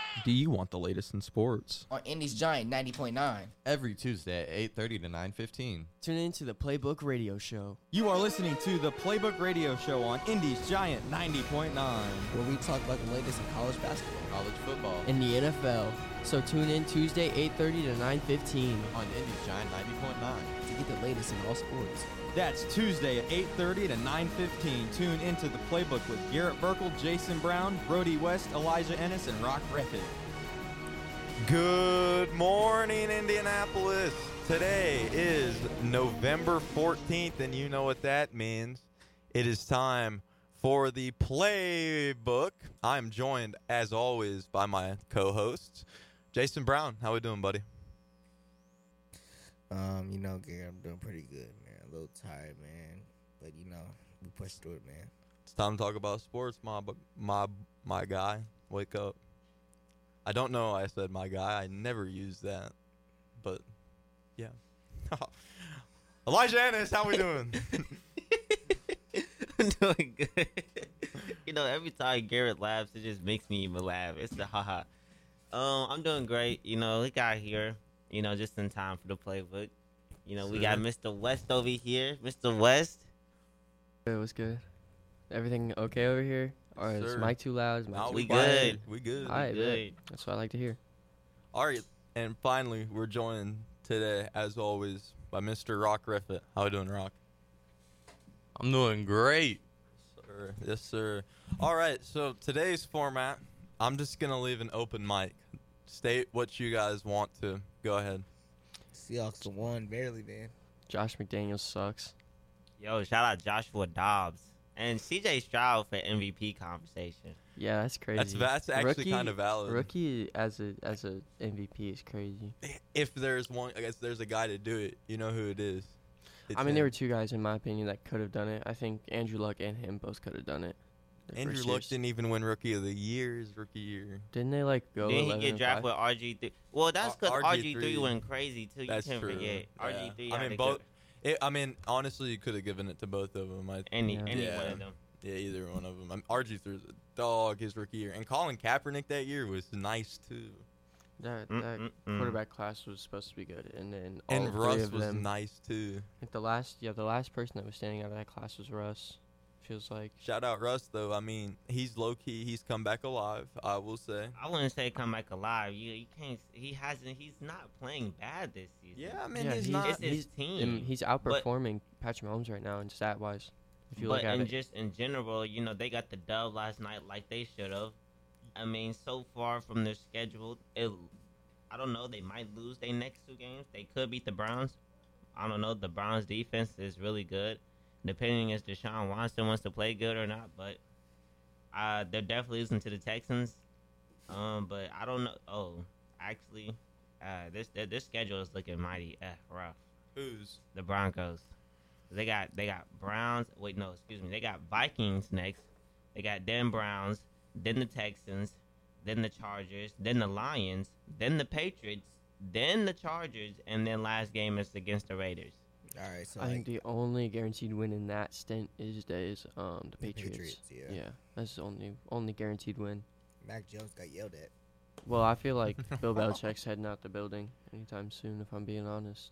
Do you want the latest in sports? On Indy's Giant 90.9. Every Tuesday at 8:30 to 9:15. Tune in to the Playbook Radio Show. You are listening to the Playbook Radio Show on Indy's Giant 90.9. Where we talk about the latest in college basketball, College football In the NFL. So tune in Tuesday 8:30 to 9:15. on Indy's Giant 90.9. to get the latest in all sports. That's Tuesday at 8:30 to 9:15. Tune into the Playbook with Garrett Burkle, Jason Brown, Brody West, Elijah Ennis, and Rock Reffitt. Good morning, Indianapolis. Today is November 14th, and you know what that means. It is time for the Playbook. I'm joined, as always, by my co-hosts. Jason Brown, how we doing, buddy? Gary, I'm doing pretty good, man. A little tired, man. But, we push through it, man. It's time to talk about sports, my guy. Wake up. I don't know why I said my guy. I never use that. But, yeah. Elijah Ennis, how we doing? I'm doing good. Every time Garrett laughs, it just makes me even laugh. It's the haha. I'm doing great. He got here, just in time for the playbook. We got Mr. West over here. Mr. West. It was good. Everything okay over here? Or is Sir. mic too loud? Is mic No, too we quiet? good. We good. All right, Good. that's what I like to hear. All right, and finally, we're joined today, as always, by Mr. Rock Reffitt. How we doing, Rock? I'm doing great. Sir. Yes, sir. All right, so today's format, I'm just going to leave an open mic. State what you guys want to. Go ahead. Seahawks won barely, man. Josh McDaniels sucks. Yo, shout out Joshua Dobbs. And CJ Stroud for MVP conversation. Yeah, that's crazy. That's actually kind of valid. Rookie as a MVP is crazy. If there's one, I guess there's a guy to do it. You know who it is. It's There him. were two guys, in my opinion, that could have done it. I think Andrew Luck and him both could have done it. their Andrew first Luck years. didn't even win Rookie of the Year his rookie year. Didn't they, go Then he 11 get and drafted 5? with RG3. Well, that's because RG3 RG3 went crazy, too. You That's can't true. forget. Yeah. RG3 I had mean, a both. good- Honestly, you could have given it to both of them. Any Yeah. one Yeah. of them. Yeah, either one of them. RG3 was a dog his rookie year. And Colin Kaepernick that year was nice, too. That Mm-mm-mm. quarterback class was supposed to be good, and then all And three Russ of was them. nice, too. I think the last person that was standing out of that class was Russ. Feels like. Shout out Russ, though. I mean, he's low-key. He's come back alive, I will say. I wouldn't say come back alive. You can't. He's not playing bad this season. Yeah, I mean, Yeah, he's he's- not. It's his team. And he's outperforming Patrick Mahomes right now in stat wise. If you But look at it. just in general, they got the dub last night like they should have. I mean, so far from their schedule, I don't know. They might lose their next two games. They could beat the Browns. I don't know. The Browns defense is really good. Depending if Deshaun Watson wants to play good or not, but they're definitely losing to the Texans. But I don't know. Oh, actually, this schedule is looking mighty rough. Who's? The Broncos. They got Browns. Wait, no, excuse me. They got Vikings next. They got then Browns, then the Texans, then the Chargers, then the Lions, then the Patriots, then the Chargers, and then last game is against the Raiders. All right, so I think the only guaranteed win in that stint is the Patriots. yeah. That's the only guaranteed win. Mac Jones got yelled at. Well, I feel like Bill Belichick's heading out the building anytime soon, if I'm being honest.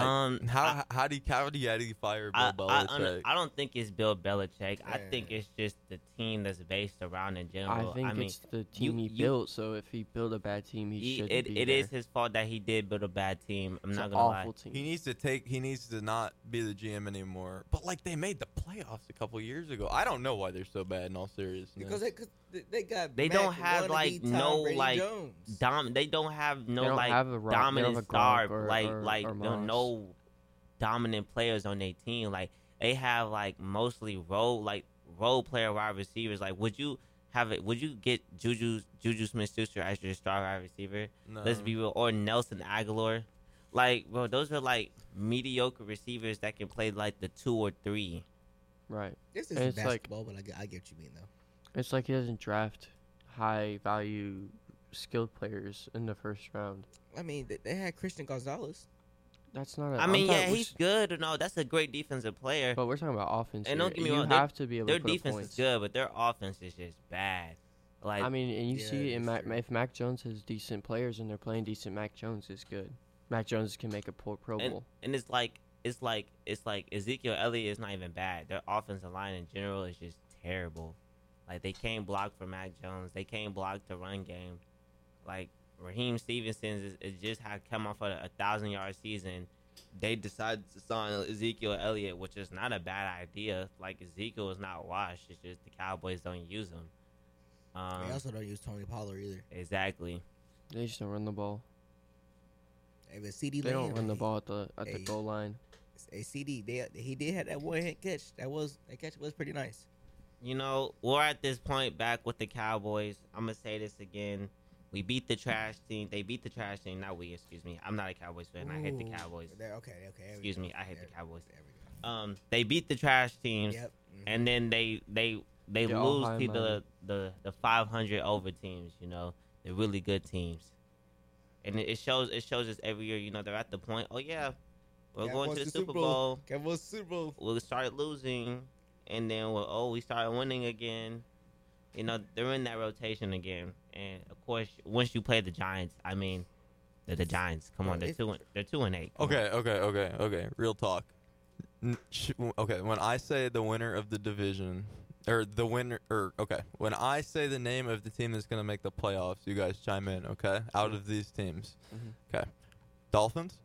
How do you fire Bill Belichick? I don't think it's Bill Belichick. I Yeah. think it's just the team that's based around in general. I think mean, it's the team he you- built, so if he built a bad team, he shouldn't be it there. is his fault that he did build a bad team. I'm It's not an gonna lie. awful team. He needs to not be the GM anymore. But they made the playoffs a couple years ago. I don't know why they're so bad. In all seriousness, Because they got They Mac don't have, wannabe Tom no, Brady Jones. They don't have no They don't have a Rock- they don't dominant have a star Gronk or Moss. no dominant players on their team. They have mostly role player wide receivers. Would you get Juju Smith-Schuster as your star wide receiver? No. Let's be real. Or Nelson Aguilar. Bro, those are mediocre receivers that can play the 2 or 3. Right. This And is it's basketball, but I get what you mean, though. It's like he doesn't draft high-value skilled players in the first round. I mean, they had Christian Gonzalez. That's not. I mean, yeah, he's good. No, that's a great defensive player. But we're talking about offense. And here. don't get me you wrong, have to be able Their to put up defense points. is good, but their offense is just bad. Like, I mean, and you Yeah, see, in that's true. if Mac Jones has decent players and they're playing decent, Mac Jones is good. Mac Jones can make a Pro Bowl. and it's like Ezekiel Elliott is not even bad. Their offensive line in general is just terrible. Like, they can't block for Mac Jones. They can't block the run game. Like, Raheem Stevenson is just had come off of a 1,000-yard season. They decided to sign Ezekiel Elliott, which is not a bad idea. Like, Ezekiel is not washed. It's just the Cowboys don't use him. They also don't use Tony Pollard either. Exactly. They just don't run the ball. Hey, but CD They don't Lamb, run the ball at the Hey. goal line. Hey, CD, he did have that one-hand catch. That catch was pretty nice. You know, we're at this point back with the Cowboys. I'm going to say this again. We beat the trash team. They beat the trash team. Not we, excuse me. I'm not a Cowboys fan. I hate the Ooh. Cowboys. Okay. There we Excuse go. me. I hate There- the Cowboys. There we go. They beat the trash teams, Yep. and then they They're all lose high to money. the 500 over teams. You know, they're really good teams, and it shows us every year. You know, they're at the point. Oh yeah, we're going Cowboys to the Super Bowl. Cowboys Super Bowl. We started losing, and then we started winning again. You know, they're in that rotation again, and of course, once you play the Giants, I mean, they're the Giants. Come on, they're 2-8. Come on. Okay. Real talk. Okay, when I say the winner of the division, when I say the name of the team that's going to make the playoffs, you guys chime in, okay? Out of these teams. Mhm. Okay. Dolphins?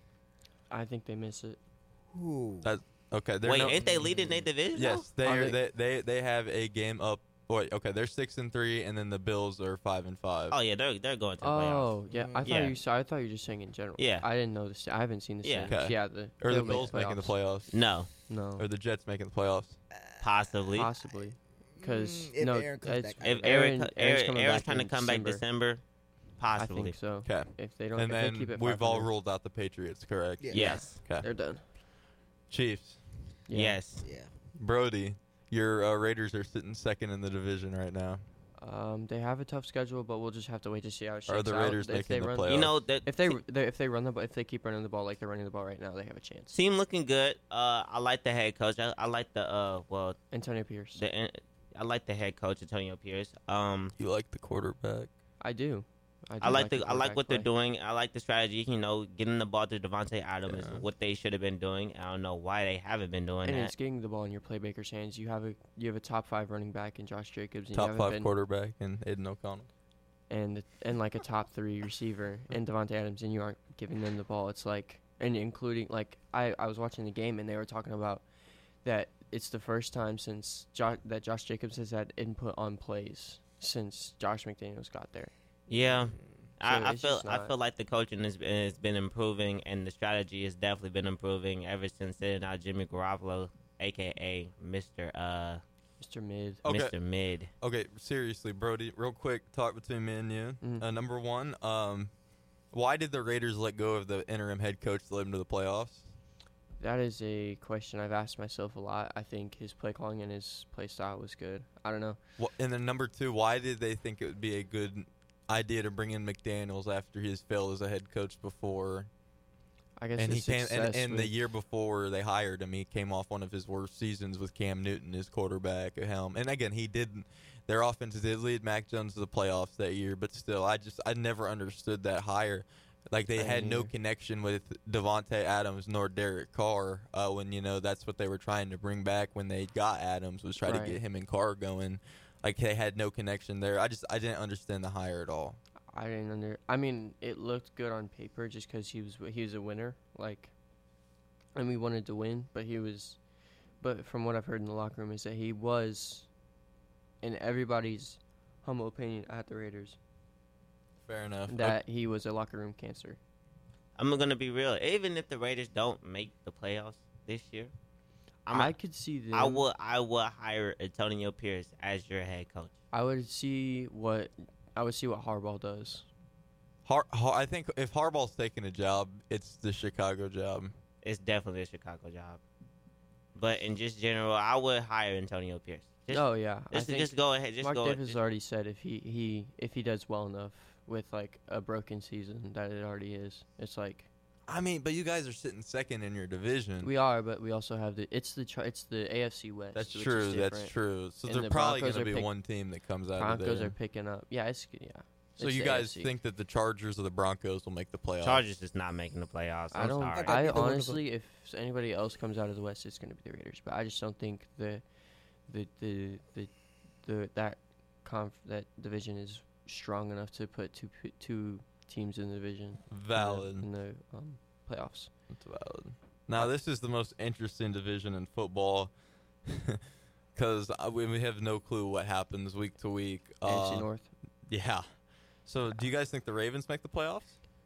I think they miss it. Ooh. Okay. Wait, ain't they leading their division? Yes, Are they have a game up. Wait, okay, they're 6-3, and then the Bills are 5-5. Oh yeah, they're going to the playoffs. Oh, yeah. I thought Yeah. I thought you were just saying in general. Yeah. I didn't know this. I haven't seen the Yeah. Saints. Okay. Yeah, Or the they'll make Bills making the playoffs. No, No, Or the Jets making the playoffs. possibly. possibly. Because if no, Aaron comes it's- back. If Aaron's Aaron's coming trying to in come back December. December, I possibly. think so. Okay. If they don't, And if they keep then it we've all 500. ruled out the Patriots, correct? Yeah. Yes. Okay. They're done. Chiefs. Yeah. Yes. Yeah. Brody, your Raiders are sitting second in the division right now. They have a tough schedule, but we'll just have to wait to see how it shakes Are the out. Raiders If making they the run, playoffs? You know that if they keep running the ball like they're running the ball right now, they have a chance. team looking good. I like the head coach. I like the Antonio Pierce. I like the head coach Antonio Pierce. You like the quarterback? I do. I like the I like what they're quarterback doing. I like the strategy. You know, getting the ball to Devontae Adams Yeah. is what they should have been doing. I don't know why they haven't been doing play. And that. it's getting the ball in your playmaker's hands. You have a top 5 running back in Josh Jacobs, and you Top haven't 5 been, quarterback and Aiden O'Connell. and like a top 3 receiver and Devontae Adams, and you aren't giving them the ball. It's like, and including like I was watching the game and they were talking about that it's the first time since that Josh Jacobs has had input on plays since Josh McDaniels got there. Yeah. I it's feel just I not- feel like the coaching has been improving, and the strategy has definitely been improving ever since sitting out Jimmy Garoppolo, aka Mr. Mr. Mid. Okay. Mr. Mid. Okay, seriously, Brody, real quick talk between me and you. Mhm. Number one, why did the Raiders let go of the interim head coach that led them to the playoffs? That is a question I've asked myself a lot. I think his play calling and his play style was good. I don't know. And then number two, why did they think it would be a good idea to bring in McDaniels after he has failed as a head coach before? I guess And the he came, success and the with- year before they hired him, he came off one of his worst seasons with Cam Newton, his quarterback at helm. And again, he didn't. Their offense did lead Mac Jones to the playoffs that year, but still, I never understood that hire. Like they I had no neither. connection with Devontae Adams nor Derek Carr when that's what they were trying to bring back when they got Adams, was try Right. to get him and Carr going. Like they had no connection there. I didn't understand the hire at all. I mean, it looked good on paper just because he was a winner. Like, and we wanted to win, but But from what I've heard in the locker room is that he was, in everybody's humble opinion at the Raiders, Fair enough. that he was a locker room cancer. I'm gonna be real. Even if the Raiders don't make the playoffs this year, I could see them. I will hire Antonio Pierce as your head coach. I would see what Harbaugh does. I think if Harbaugh's taking a job, it's the Chicago job. It's definitely a Chicago job. But in just general, I would hire Antonio Pierce. Just, Oh yeah, I just, think just go ahead. Just Mark go. Davis has already said if he does well enough with like a broken season that it already is. It's like I mean, but you guys are sitting second in your division. We are, but we also have it's the AFC West. That's which true. is That's different. true. So And there's the probably Broncos going to are be pick- one team that comes out Broncos of there. are picking up. Yeah, it's. So it's you the guys AFC. think that the Chargers or the Broncos will make the playoffs? Chargers is not making the playoffs. I I'm don't. sorry. I Either one of honestly, if anybody else comes out of the West, it's going to be the Raiders. But I just don't think that division is strong enough to put two teams in the division. Valid. in the playoffs. That's valid. Now, this is the most interesting division in football because we have no clue what happens week to week. AFC North. Yeah. So, do you guys think the Ravens make the playoffs?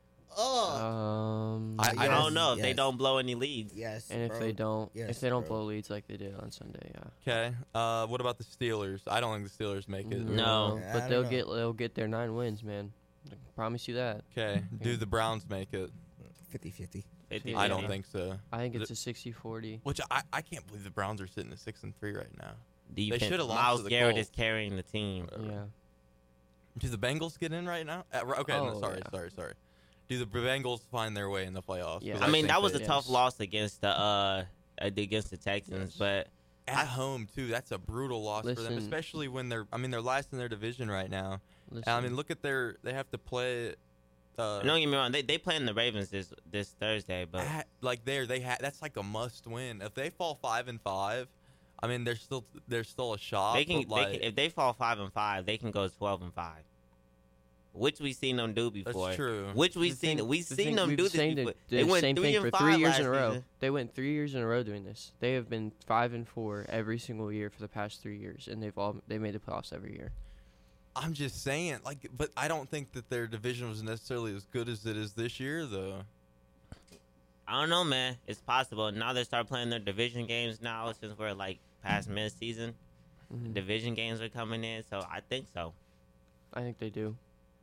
Oh, I I don't know if they yes. don't blow any leads. yes. And if bro. they don't, Yes, if they don't bro. blow leads like they did on Sunday, yeah. Okay. What about the Steelers? I don't think the Steelers make it. No. I but don't they'll know. they'll get their 9 wins, man. I can promise you that. Okay. Do the Browns make it? 50-50. 50-50. I don't think so. I think it's a 60-40. Which I can't believe the Browns are sitting at 6-3 right now. Defense. should've lost Miles to the Garrett Colts. is carrying the team. Yeah. Do the Bengals get in right now? Okay, no, Oh, sorry. Do the Bengals find their way in the playoffs? Yeah. 'Cause I mean, think that was a they- tough Yes. loss against the Texans, Yes. but at home too. That's a brutal loss for them, Listen. especially when they're last in their division right now. Listen, I mean, look at they have to play. don't get me wrong, they playing the Ravens this Thursday, but Like that's like a must win. If they fall 5-5, I mean, there's still a shot. they can, but, like, if they fall 5-5, they can go 12-5, which we've seen them do before. That's true. Which we've seen them do this before. They went same 3 thing and for 5 3 years last in a row. season. They went 3 years in a row doing this. They have been 5-4 every single year for the past 3 years, and they made the playoffs every year. I'm just saying, like, but I don't think that their division was necessarily as good as it is this year, though. I don't know, man. It's possible. Now they start playing their division games now since we're like past mid-season. Mhm. Division games are coming in, so I think so. I think they do.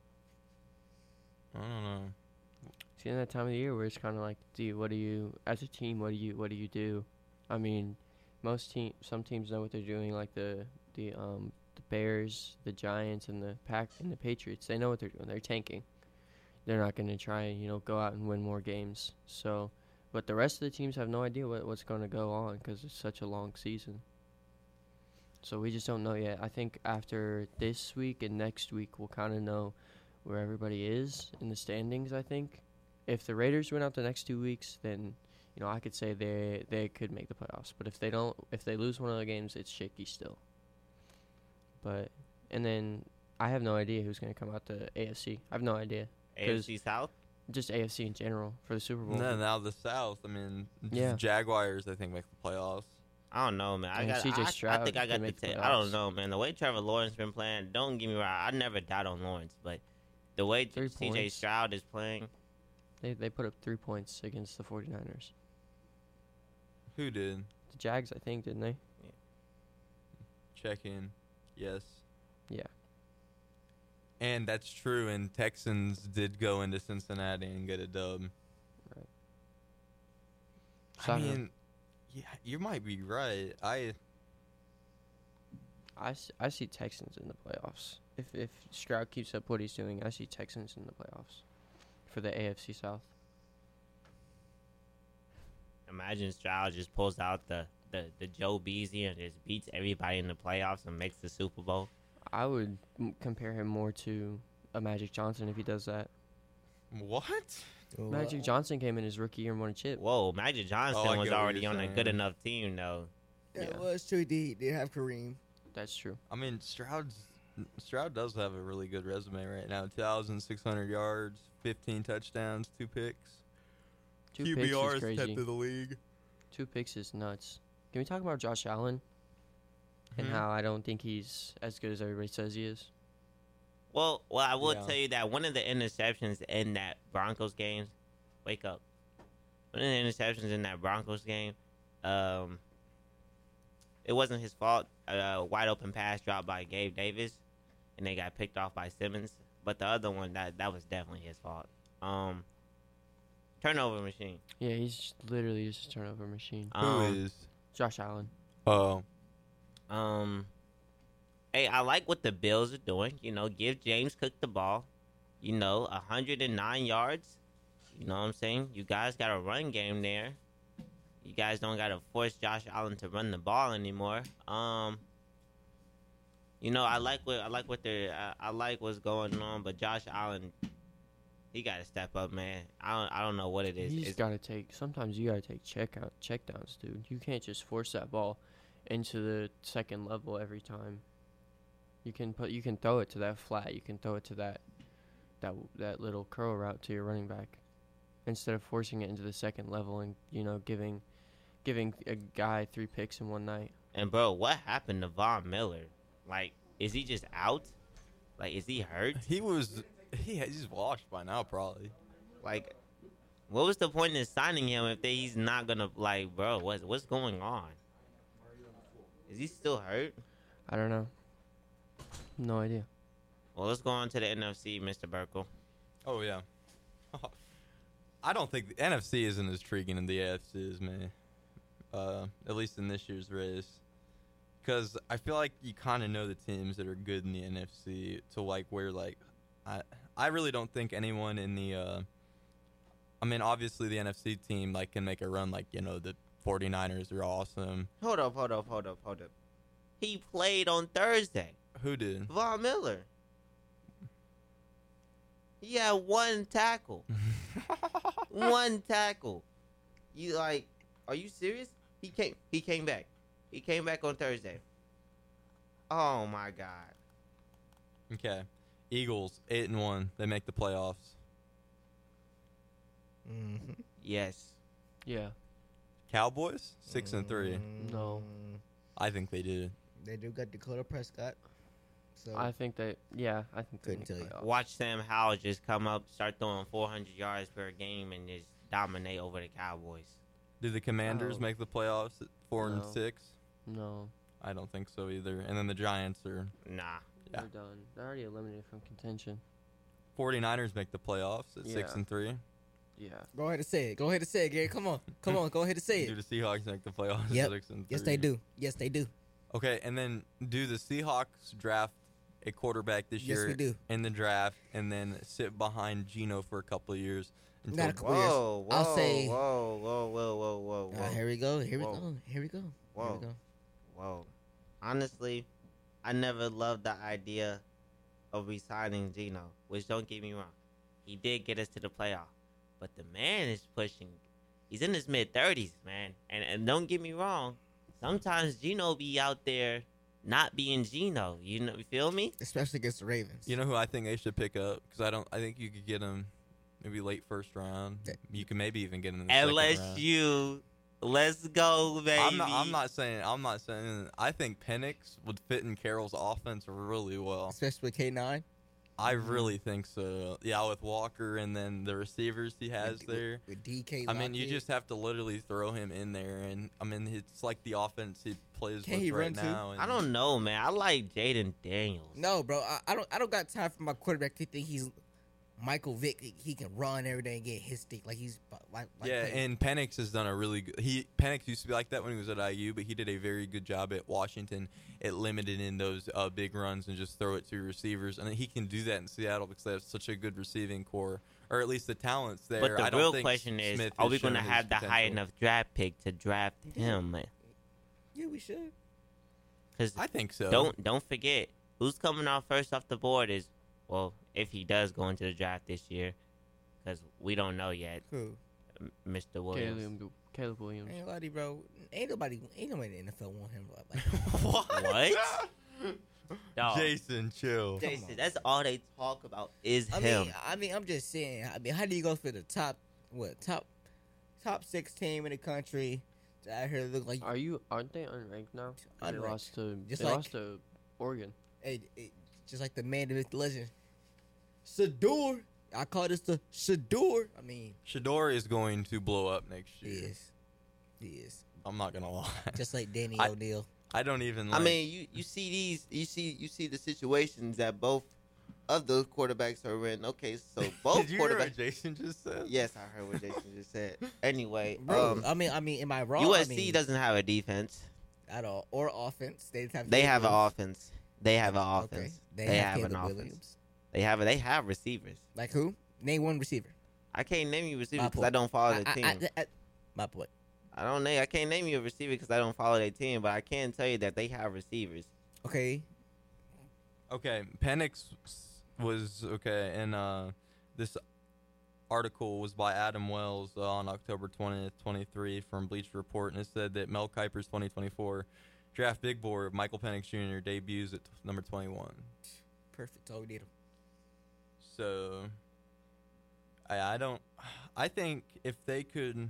I don't know. It's in that time of the year where it's kind of like, what do you, as a team, what do you do? I mean, some teams know what they're doing, like the Bears, the Giants, and the Patriots. They know what they're doing. They're tanking. They're not going to try and go out and win more games. So, but the rest of the teams have no idea what's going to go on because it's such a long season. So we just don't know yet. I think after this week and next week, we'll kind of know where everybody is in the standings. I think if the Raiders win out the next 2 weeks, then I could say they could make the playoffs. But if they don't, if they lose one of the games, it's shaky still. But and then I have no idea who's going to come out the AFC. I have no idea. AFC South? Just AFC in general for the Super Bowl. No, now the South. I mean, Yeah. Jaguars, I think, make the playoffs. I don't know, man. And CJ I Stroud think I can got the make the take. I don't playoffs. know, man. The way Trevor Lawrence been playing, don't get me wrong. I never doubt on Lawrence, but the way 3 CJ points. Stroud is playing, They put up 3 points against the 49ers. Who did? The Jags, I think, didn't they? Check in. Yes. Yeah. And that's true. And Texans did go into Cincinnati and get a dub. Right. I So I don't know. mean, yeah, you might be right. I see Texans in the playoffs. If Stroud keeps up what he's doing, I see Texans in the playoffs for the AFC South. imagine Stroud just pulls out the Joe Beasy and just beats everybody in the playoffs and makes the Super Bowl. I would compare him more to a Magic Johnson if he does that. What? Magic Johnson came in his rookie year and won a chip. Whoa, Magic Johnson Oh, I was get what already you're on a saying. good enough team, though. That Yeah. was true. He did have Kareem. That's true. I mean, Stroud does have a really good resume right now. 2,600 yards, 15 touchdowns, 2 picks. 2 picks QBR is is crazy. 10th of the league. 2 picks is nuts. Can we talk about Josh Allen and Mhm. how I don't think he's as good as everybody says he is? Well, I will Yeah. tell you that one of the interceptions in that Broncos game, wake up. One of the interceptions in that Broncos game, it wasn't his fault. A wide open pass dropped by Gabe Davis, and they got picked off by Simmons. But the other one, that was definitely his fault. Turnover machine. Yeah, he's literally just a turnover machine. Who is? Josh Allen. Oh. Hey, I like what the Bills are doing. You know, give James Cook the ball. 109 yards. You know what I'm saying? You guys got a run game there. You guys don't got to force Josh Allen to run the ball anymore. You know, I like what's going on, but Josh Allen, he got to step up, man. I don't know what it is. He's got to take. Sometimes you got to take checkdowns, dude. You can't just force that ball into the second level every time. You can throw it to that flat. You can throw it to that little curl route to your running back, instead of forcing it into the second level and giving a guy 3 picks in one night. And bro, what happened to Von Miller? Like, is he just out? Like, is he hurt? He's washed by now, probably. Like, what was the point in signing him if he's not gonna, like, bro? What's going on? Is he still hurt? I don't know. No idea. Well, let's go on to the NFC, Mr. Burkle. Oh yeah. I don't think the NFC isn't as intriguing as the AFC is, man. At least in this year's race, because I feel like you kind of know the teams that are good in the NFC to like where like I really don't think anyone in the I mean obviously the NFC team like can make a run, like the 49ers are awesome. Hold up. He played on Thursday. Who did? Von Miller. He had 1 tackle. 1 tackle. You like? Are you serious? He came back. He came back on Thursday. Oh my God. Okay, Eagles 8-1. They make the playoffs. Mm-hmm. Yes. Yeah. Cowboys 6-3. No. I think they do. They do got Dakota Prescott. So I think they Couldn't make tell you. playoffs. Watch Sam Howell just come up, start throwing 400 yards per game, and just dominate over the Cowboys. Do the Commanders Oh. make the playoffs at 4-6? No. I don't think so either. And then the Giants are Nah. Yeah. They're done. They're already eliminated from contention. 49ers make the playoffs at Yeah. 6-3. Yeah. Go ahead and say it. Gary. Come on. Go ahead and say Do it. the Seahawks make the playoffs Yep. at 6-3? Yes, they do. Okay, and then do the Seahawks draft a quarterback this Yes, year we do. in the draft and then sit behind Geno for a couple of years Not a until couple years. Whoa, I'll say- whoa. Here we go. Whoa. Whoa. Honestly, I never loved the idea of resigning Geno, which don't get me wrong. He did get us to the playoff. But the man is pushing. He's in his mid-30s, man. And don't get me wrong. Sometimes Geno be out there not being Geno. You feel me? Especially against the Ravens. You know who I think they should pick up? Because I think you could get him maybe late first round. You can maybe even get him in the second round. LSU. Let's go, baby. I'm not saying. I think Penix would fit in Carroll's offense really well. Especially with K9. I really think so. Yeah, with Walker and then the receivers he has there. With DK. I mean, you Lockett. just have to literally throw him in there, and I mean, it's like the offense he plays Can with he right run too? now. And I don't know, man. I like Jaden Daniels. No, bro. I don't got time for my quarterback to think he's Michael Vick. He can run every day and get his stick like he's like. Yeah, and Penix has done a really good. Penix used to be like that when he was at IU, but he did a very good job at Washington at limiting in those big runs and just throw it to receivers. And he can do that in Seattle because they have such a good receiving core, or at least the talent's there. But I the don't real think question is, Smith are has we going to shown have his the high potential. enough draft pick to draft him, man? Yeah, we should. Because I think so. don't forget, who's coming off first off the board is, well, if he does go into the draft this year, because we don't know yet, Who? Mr. Williams. Caleb Williams. Ain't nobody, bro. Ain't nobody in the NFL want him. Like, What? Dog. Jason, chill. Jason, that's all they talk about is I him. mean, I'm just saying. I mean, how do you go for the top 6 team in the country to out here look like? Aren't they unranked now? They Unranked. lost to Just they like- lost to Oregon. Hey, just like the man, the myth, the legend, Shador. I call this the Shador. I mean, Shador is going to blow up next he year. is. I'm not gonna lie. Just like Danny I- O'Neal. I don't even. I Like, mean, you see the situations that both of those quarterbacks are in. Okay, so both did you hear quarterbacks. what Jason just said? Yes, I heard what Jason just said. Anyway, Bro, I mean, am I wrong? USC I mean, doesn't have a defense. at all or offense. They have. They have an Williams. offense. They have an Okay. offense. They They have have an Caleb offense. Williams. They have receivers. Like who? Name one receiver. I can't name you a receiver My because point. I don't follow the team. My point. I don't know. I can't name you a receiver because I don't follow their team, but I can tell you that they have receivers. Okay. Okay, Penix was okay, and this article was by Adam Wells on October 20th, 23 from Bleacher Report, and it said that Mel Kiper's 2024 draft big board, Michael Penix Jr. debuts at number 21. Perfect. All we need him. So, I think if they could,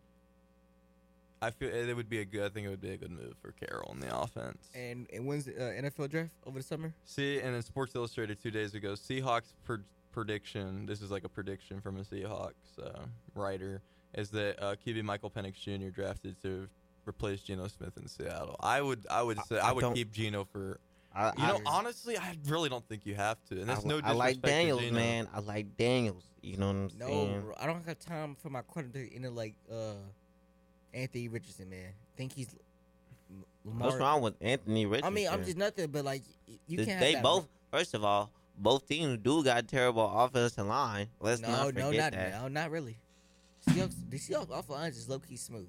I feel it would be a good. I think it would be a good move for Carroll in the offense. And when's the NFL draft over the summer? See, and in Sports Illustrated 2 days ago, Seahawks prediction. This is like a prediction from a Seahawks writer. Is that QB Michael Penix Jr. drafted to replace Geno Smith in Seattle? I would say I would keep Geno for. Honestly, I really don't think you have to. And that's no disrespect I like Daniels, to Geno. man. I like Daniels. You know what I'm No, saying? bro, I don't have time for my quarterback into like Anthony Richardson, man. Think he's Lamar. What's wrong with Anthony Richardson? I mean, I'm just nothing, but like you can't. They have that, both. First of all, both teams do got terrible offensive line. Let's not forget that. No, not really. The Seahawks offensive line is low key smooth.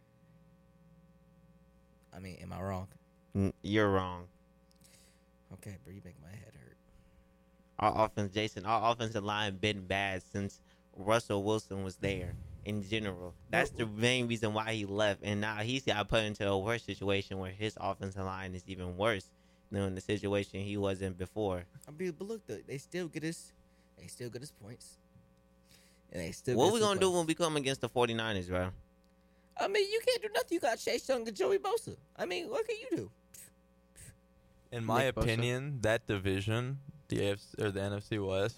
I mean, am I wrong? You're wrong. Okay, bro, you make my head hurt. Our offensive line been bad since Russell Wilson was there. In general, that's the main reason why he left, and now he's got put into a worse situation where his offensive line is even worse than the situation he was in before. I mean, but look, they still get us points, and they still. What get we us gonna do points. when we come against the 49ers, bro? I mean, you can't do nothing. You got Chase Young and Joey Bosa. I mean, what can you do? In my Nick Bosa. opinion, that division, the AFC or the NFC West,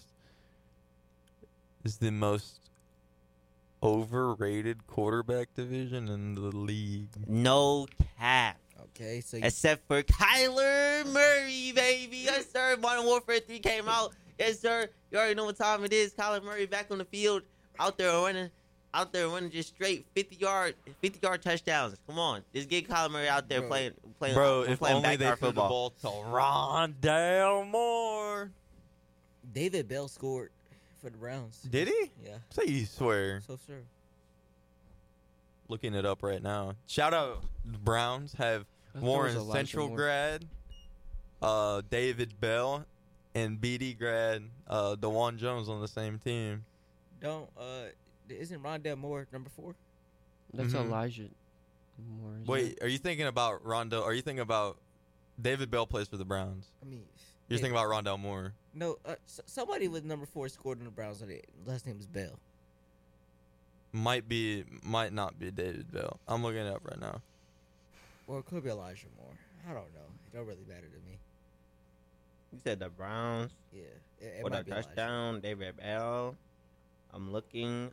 is the most overrated quarterback division in the league. No cap. Okay, so Except for Kyler Murray, baby. Yes, sir. Modern Warfare 3 came out. Yes, sir. You already know what time it is. Kyler Murray back on the field, out there running just straight 50-yard touchdowns. Come on. Just get Kyler Murray out there playing Bro, if playing only they backyard threw the football. ball to Rondale Moore. David Bell scored for the Browns. Did he? Yeah. Say you swear. So sure. Looking it up right now. Shout out the Browns have I thought it was Warren Elijah Central Moore. grad, David Bell, and BD grad DeJuan Jones on the same team. Isn't Rondell Moore number 4? That's Mhm. Elijah Moore. isn't Wait, it? are you thinking about Rondell? Are you thinking about David Bell plays for the Browns? I mean, You're thinking about Rondell Moore. no. Somebody with number 4 scored on the Browns. Last name is Bell. Might not be David Bell. I'm looking it up right now. Or it could be Elijah Moore. I don't know. It don't really matter to me. You said the Browns Yeah, it with a might be Elijah. touchdown. David Bell. I'm looking.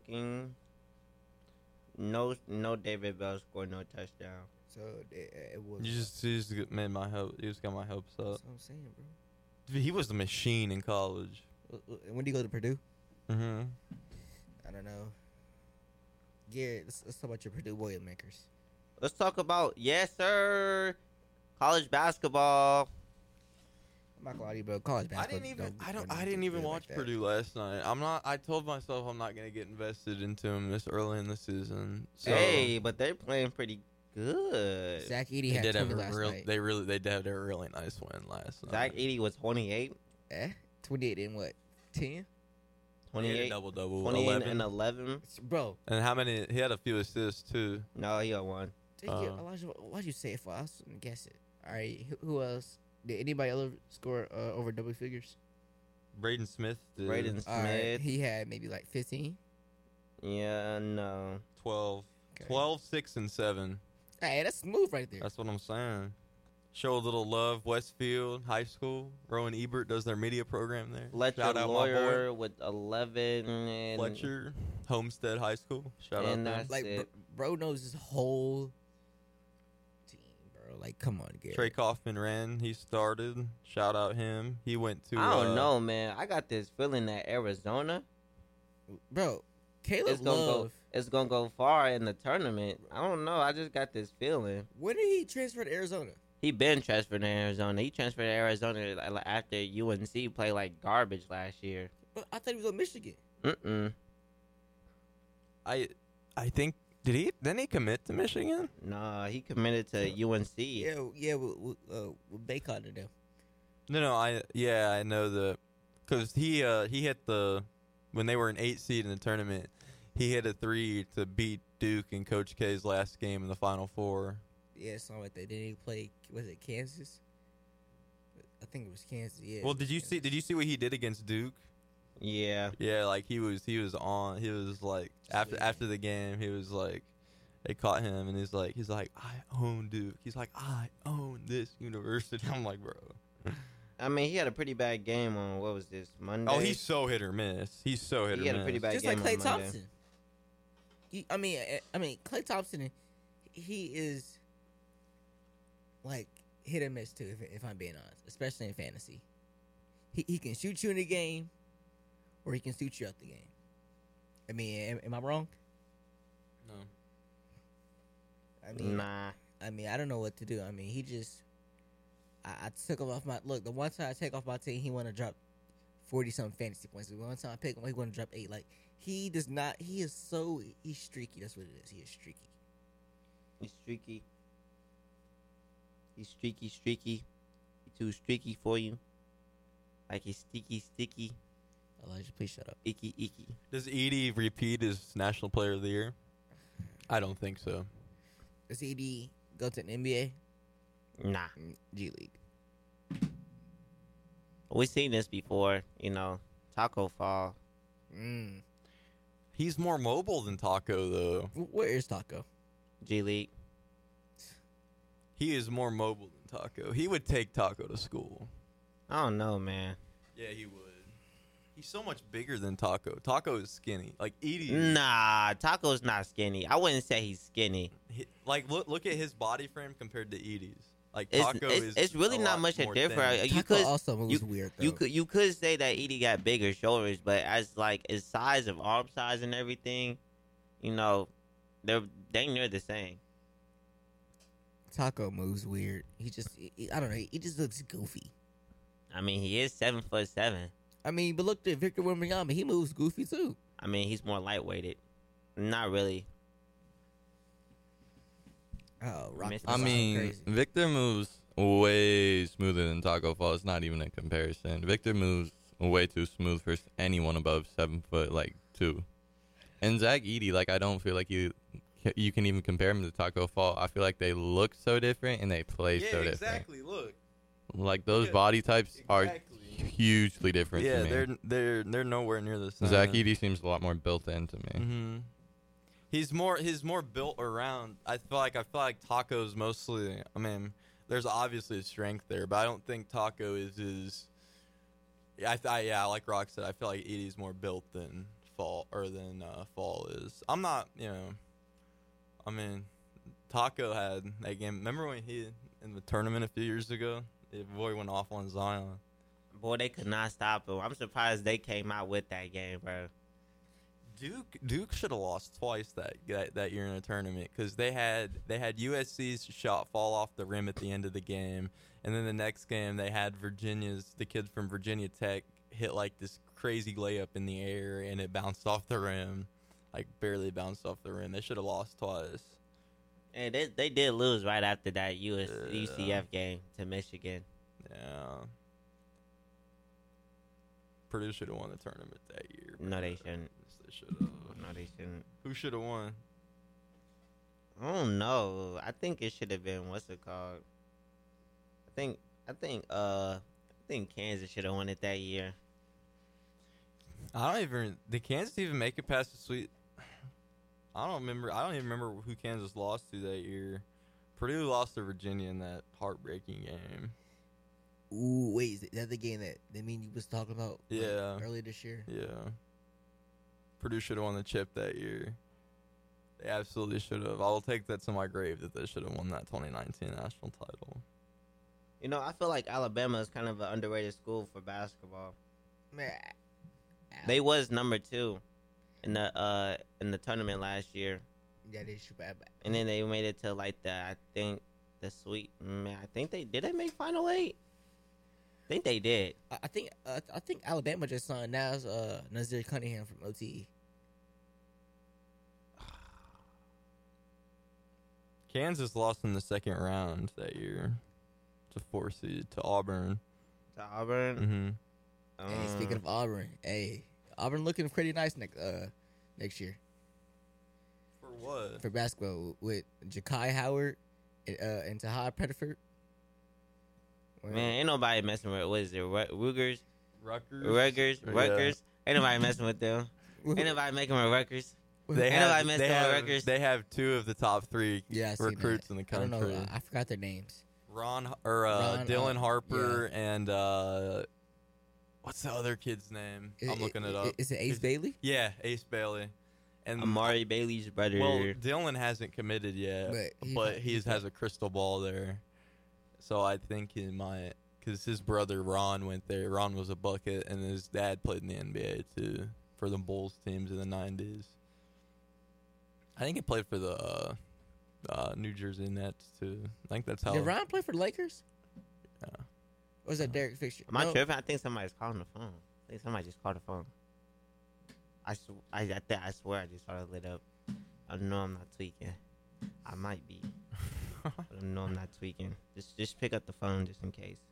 No, David Bell scored no touchdown. So it was. You just made my hope. You just got my hopes up. That's what I'm saying, bro. Dude, he was the machine in college. When do you go to Purdue? Mm-hmm. I don't know. Garrett, let's talk about your Purdue Boilermakers. Let's talk about college basketball. I'm not gonna lie to you, bro. College I basketball. didn't even watch Purdue last night. I told myself I'm not gonna get invested into them this early in the season. So Hey, but they're playing pretty good. Zach Edey they had did have 20 a last real. night. They did have a really nice win last night. Zach Edey was 28. 28 in what? 10? He had a 28, double 28 11. and 11. Bro, And how many? He had a few assists too. No, he got one. Elijah, why'd you say it for us? Guess it. All right, who else? Did anybody else score over double figures? Braden Smith did. Braden All right, Smith. he had maybe like 15. Yeah, no. 12. Okay. 12, 6, and 7. Hey, that's smooth right there. That's what I'm saying. Show a little love. Westfield High School. Rowan Ebert does their media program there. Fletcher Shout out my Lawyer with 11. boy. And Fletcher Homestead High School. Shout out And them. that's Like, it. bro knows his whole team, bro. Like, come on, Garrett. Trey Kaufman ran. He started. Shout out him. He went to. I don't know, man. I got this feeling that Arizona Bro, Caleb is gonna Love. go. It's gonna go far in the tournament. I don't know. I just got this feeling. When did he transfer to Arizona? He been transferred to Arizona. He transferred to Arizona after UNC played like garbage last year. But I thought he was on Michigan. Mm-mm. I think didn't he commit to Michigan? Nah, he committed to UNC. Yeah, with Bacon to them. No, I know because he hit when they were an 8 seed in the tournament, he hit a 3 to beat Duke in Coach K's last game in the Final Four. Yeah, something like that. Then he played. Was it Kansas? I think it was Kansas. Yeah. Well, did you see what he did against Duke? Yeah. Yeah, like he was like after the game, he was like, they caught him and he's like I own Duke. He's like, I own this university. I'm like, bro. I mean, he had a pretty bad game on, what was this, Monday? Oh, he's so hit or miss. He had a pretty bad just game like Klay on Monday. Thompson. I mean, Klay Thompson, he is like hit or miss too. If I'm being honest, especially in fantasy, he can shoot you in the game, or he can shoot you out the game. I mean, am I wrong? No. I mean, Nah. I mean, I don't know what to do. I mean, he just, I took him off my look. The one time I take off my team, he want to drop 40-something fantasy points. The one time I pick him, he want to drop 8. Like he does not. He's streaky. That's what it is. He is streaky. He's streaky. He's streaky. He's too streaky for you. Like he's sticky. Elijah, please shut up. Icky. Does Edie repeat as National Player of the Year? I don't think so. Does ED go to an NBA? Nah. G League. We've seen this before, Taco Fall. He's more mobile than Taco, though. Where is Taco? G League. He is more mobile than Taco. He would take Taco to school. I don't know, man. Yeah, he would. He's so much bigger than Taco. Taco is skinny. Like Edie. Nah, Taco's not skinny. I wouldn't say he's skinny. Like look at his body frame compared to Edie's. Like Taco It's really a not lot much a more difference. thin. Taco also moves weird, though. You could say that Edie got bigger shoulders, but as like his size of arm size and everything, they're dang near the same. Taco moves weird. I don't know. He just looks goofy. I mean, he is 7'7". I mean, but look at Victor Wembanyama. He moves goofy too. I mean, he's more lightweighted. Not really. Oh, Rock. I mean, crazy. Victor moves way smoother than Taco Fall. It's not even a comparison. Victor moves way too smooth for anyone above 7'2". And Zach Edey, I don't feel like you can even compare him to Taco Fall. I feel like they look so different and they play so different. exactly. Look. Like those body types are hugely different Yeah, to me. they're nowhere near the same. Zach Edey seems a lot more built in to me. Mm-hmm. He's more built around. I feel like Taco's mostly. I mean, there's obviously a strength there, but I don't think Taco is as. Yeah, like Rock said, I feel like Edie's more built than Fall is. I'm not, I mean, Taco had that game. Remember when he in the tournament a few years ago? The boy went off on Zion. Boy, they could not stop him. I'm surprised they came out with that game, bro. Duke should have lost twice that year in a tournament because they had USC's shot fall off the rim at the end of the game, and then the next game they had the kid from Virginia Tech hit like this crazy layup in the air and it bounced off the rim, like barely bounced off the rim. They should have lost twice. And they did lose right after that UCF game to Michigan. Yeah. Purdue should have won the tournament that year. No, they shouldn't. They should have. No, they shouldn't. Who should have won? I don't know. I think it should have been what's it called? I think Kansas should have won it that year. Did Kansas even make it past the Sweet? I don't even remember who Kansas lost to that year. Purdue lost to Virginia in that heartbreaking game. Ooh, wait, is that the game that you was talking about? Yeah. Earlier this year? Yeah. Purdue should have won the chip that year. They absolutely should have. I will take that to my grave that they should have won that 2019 national title. I feel like Alabama is kind of an underrated school for basketball. Man, They was number 2 in the tournament last year. Yeah, they should. And then they made it to the Sweet. Man, I think they make Final 8. I think they did. I think Alabama just signed Nazir Cunningham from OTE. Kansas lost in the second round that year. It's a 4 seed to Auburn. To Auburn. Mm-hmm. Hey, speaking of Auburn, Auburn looking pretty nice next year For what? for basketball with Ja'Kai Howard and Tahad Pettiford. Well, Man, ain't nobody messing with, what is it, Rutgers? Rutgers. Rutgers. Ain't nobody messing with them. Ain't nobody making with Rutgers. Ain't nobody messing with Rutgers. They have 2 of the top 3 Yeah, I seen recruits that. in the I don't country. know. I forgot their names. Dylan Harper and what's the other kid's name? I'm looking it up. Is it Ace Bailey? Yeah, Ace Bailey. And Amari Bailey's brother. well, Dylan hasn't committed yet, but he has a crystal ball there. So I think he might, because his brother Ron went there. Ron was a bucket, and his dad played in the NBA too for the Bulls teams in the 90s. I think he played for the New Jersey Nets too. I think that's how. Did Ron play for the Lakers? Yeah. Or was that Derek Fisher? Am I No. tripping? I think somebody's calling the phone. I think somebody just called the phone. I swear I just saw it lit up. I know I'm not tweaking. I might be. But I know I'm not tweaking. Just pick up the phone just in case.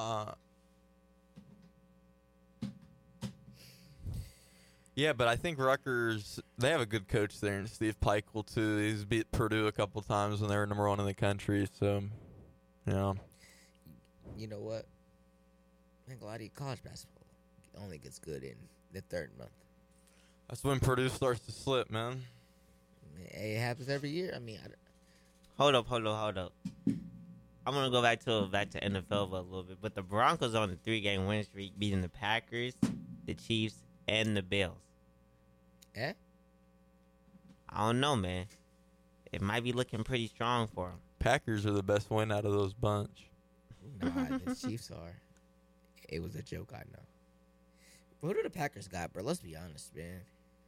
Yeah, but I think Rutgers, they have a good coach there, and Steve Peichel too. He's beat Purdue a couple times when they were number 1 in the country. So, yeah. You know what? I think a lot of college basketball only gets good in the 3rd month. That's when Purdue starts to slip, man. It happens every year. I mean, Hold up. I'm gonna go back to NFL for a little bit. But the Broncos on a 3-game win streak, beating the Packers, the Chiefs, and the Bills. Eh? I don't know, man. It might be looking pretty strong for them. Packers are the best win out of those bunch. Nah, the Chiefs are. It was a joke, I know. But who do the Packers got, bro? Let's be honest, man.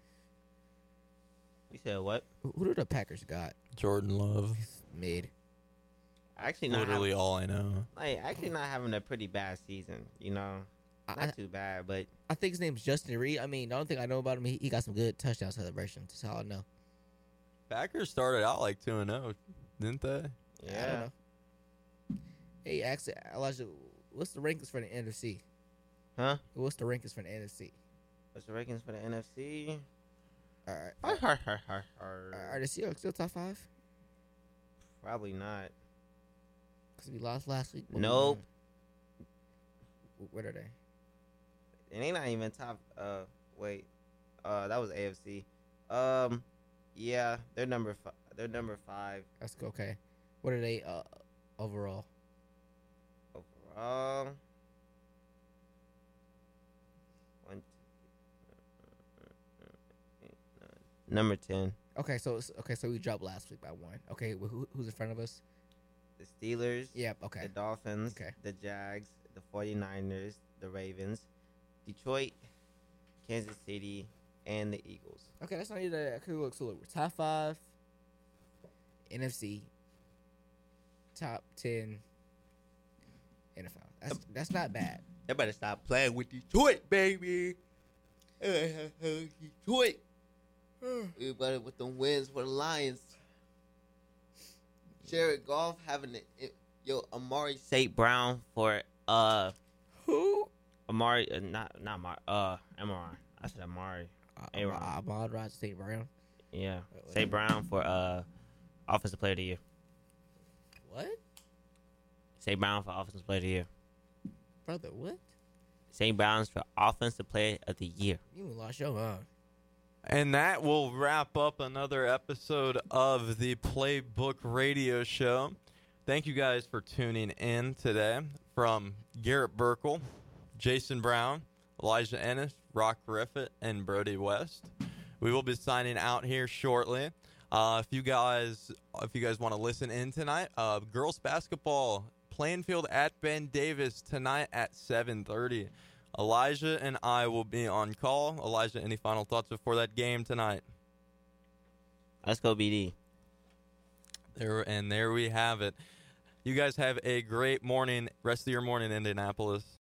You said what? Who do the Packers got? Jordan Love. Mid. Actually, not Literally all I know. actually not having a pretty bad season. You know, not too bad, but I think his name's Justin Reed. I mean, the only thing I know about him, he got some good touchdown celebrations. That's all I know. Packers started out like 2-0, didn't they? I don't yeah. know. Hey, actually, Elijah, what's the rankings for the NFC? Huh? What's the rankings for the NFC? What's the rankings for the NFC? All right. Are the Seahawks still top 5? Probably not. Because we lost last week. Nope. What are they? And they not even top. Wait. That was AFC. Yeah, they're number 5. They're number 5 That's okay. What are they overall? overall. Number 10. Okay, so we dropped last week by 1. Okay, who's in front of us? The Steelers. Yep. Okay. The Dolphins. Okay. The Jags. The 49ers. The Ravens. Detroit. Kansas City. And the Eagles. Okay, that's not either. Okay, look, so look, we're top 5 NFC, top 10 NFL. That's not bad. They better stop playing with Detroit, baby. Detroit. Everybody with them wins for the Lions. Jared Goff having it. Yo, Amari. St. Brown for Who? Amari, not Amari, MRI. I said Amari. A-Ron. Ahmad Rod St. Brown. Yeah. St. Brown for Offensive Player of the Year. What? St. Brown for Offensive Player of the Year. Brother, what? St. Brown's for Offensive Player of the Year. You lost your mind. And that will wrap up another episode of the Playbook Radio Show. Thank you guys for tuning in today. From Garrett Burkle, Jason Brown, Elijah Ennis, Rock Griffith, and Brody West. We will be signing out here shortly. If you guys want to listen in tonight, girls basketball, Plainfield at Ben Davis tonight at 7:30. Elijah and I will be on call. Elijah, any final thoughts before that game tonight? Let's go, BD. There we have it. You guys have a great morning, rest of your morning, Indianapolis.